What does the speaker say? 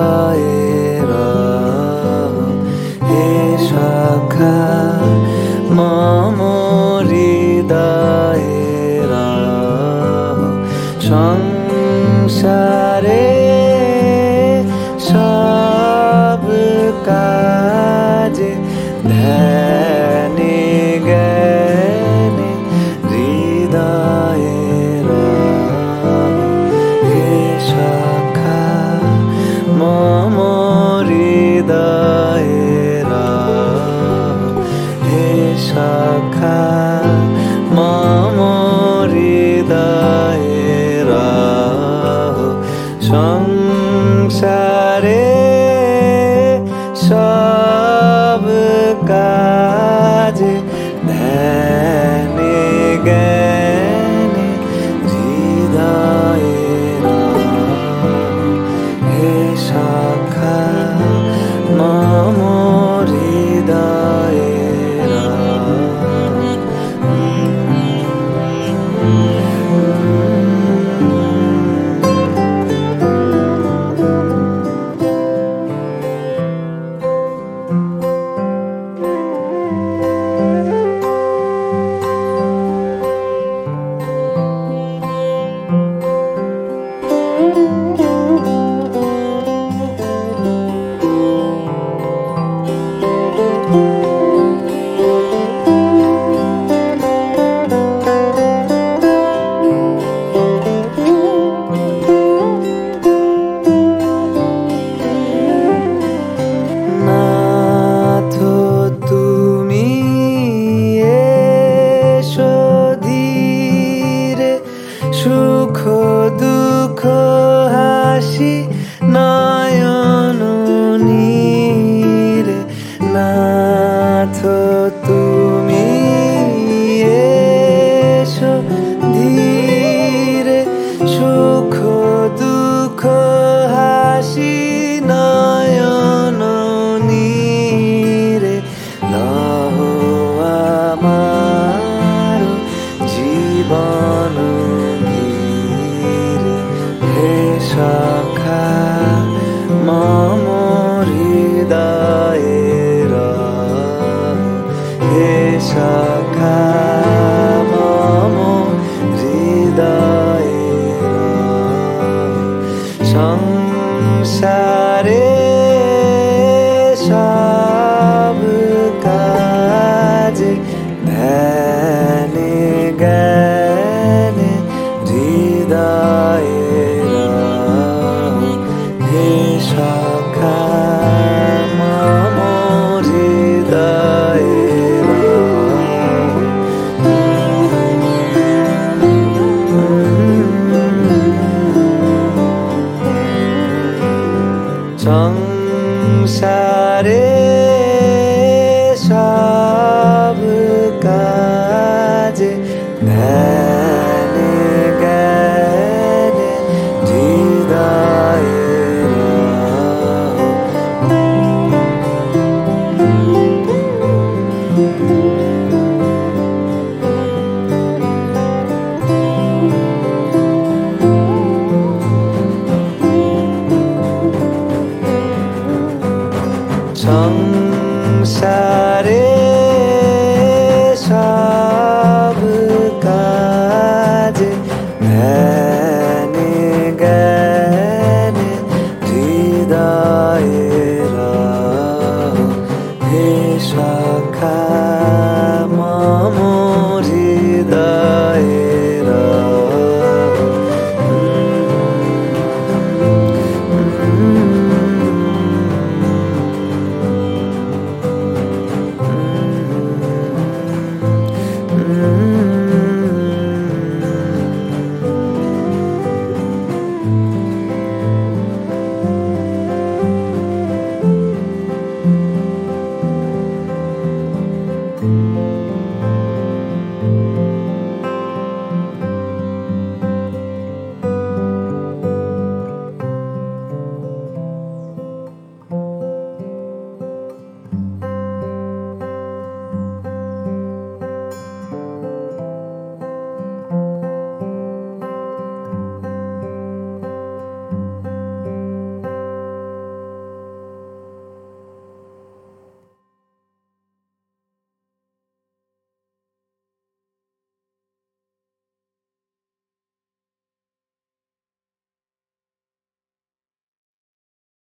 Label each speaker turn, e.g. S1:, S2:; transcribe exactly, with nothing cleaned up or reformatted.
S1: হৃদয়ের হে সখা মম হৃদয়ের সংসারে সব কাজে ধ্যানে জ্ঞানে হৃদয়ের হে সখা মম হৃদয়ের হে সখা মম হৃদয়ের সংসারে সব কাজে ধ্যানে জ্ঞানে হৃদয়ের হে সখা মম হৃদয়ের সুখ দুঃখ হাসি নয়ন নীরে নাথ তুমি এসো ধীরে সুখ দুঃখ হাসি নয়ন নীরে লহ আমার জীবন সখা মম হৃদয়ের হে সখা মম হৃদয়ের সংসারে সব কাজে ধ্যানে জ্ঞানে হৃদয়ের হে সখা মম হৃদয়ের সংসারে সব কাজে ধ্যানে জ্ঞানে হৃদয়ের সংসারে সব কাজে ধ্যানে জ্ঞানে হৃদয়